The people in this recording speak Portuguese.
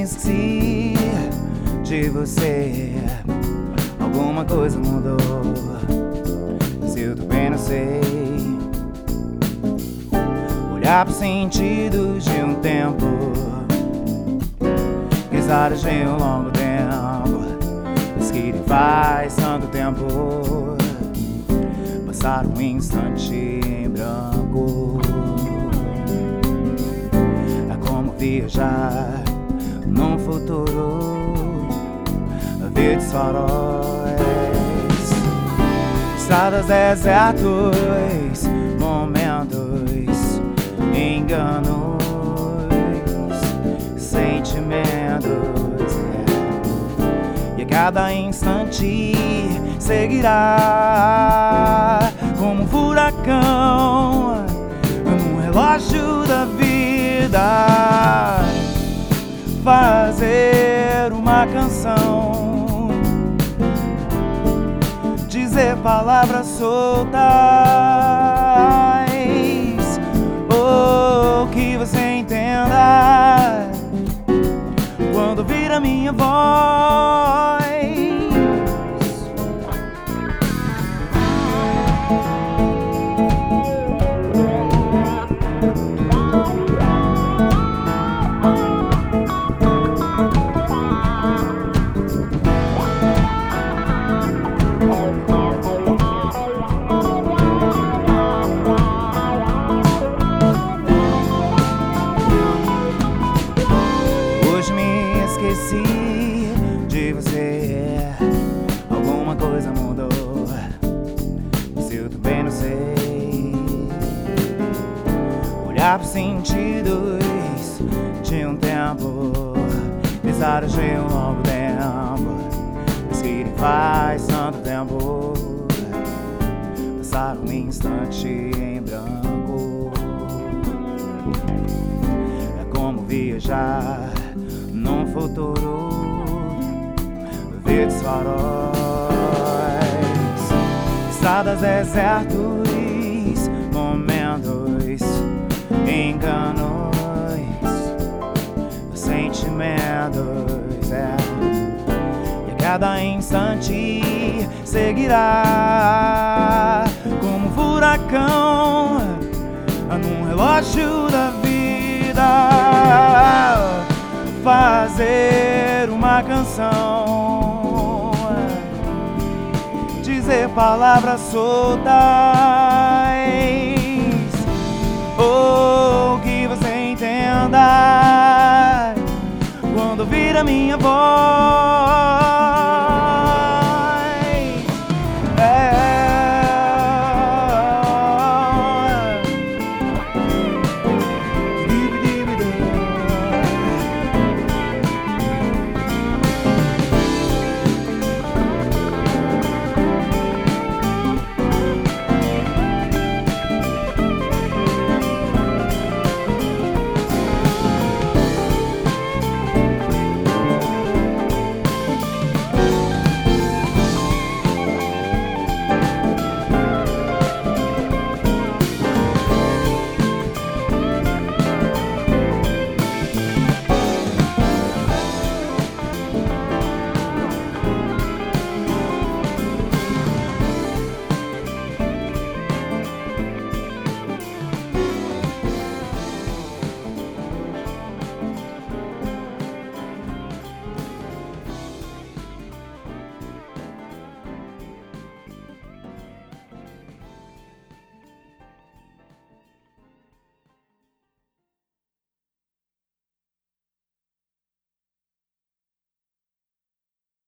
esqueci de você. Alguma coisa mudou, se eu tô bem não sei. Olhar pro sentido de um tempo, risadas de um longo tempo, diz que faz tanto tempo. Passar um instante em branco é como viajar num futuro, verdes faróis, estradas, desertos, momentos, enganos, sentimentos, e a cada instante seguirá como um furacão num relógio da vida. Fazer uma canção, dizer palavras soltas, ou que você entenda quando ouvir a minha voz. Esqueci de você, alguma coisa mudou, se eu também não sei. Olhar pros sentidos de um tempo, risadas de um longo tempo, diz que faz tanto tempo. Passar um instante em branco é como viajar num futuro, verdes faróis, estradas, desertos, momentos, enganos, sentimentos, e a cada instante seguirá como um furacão num relógio da vida. Fazer uma canção, dizer palavras soltas, ou que você entenda quando ouvir a minha voz.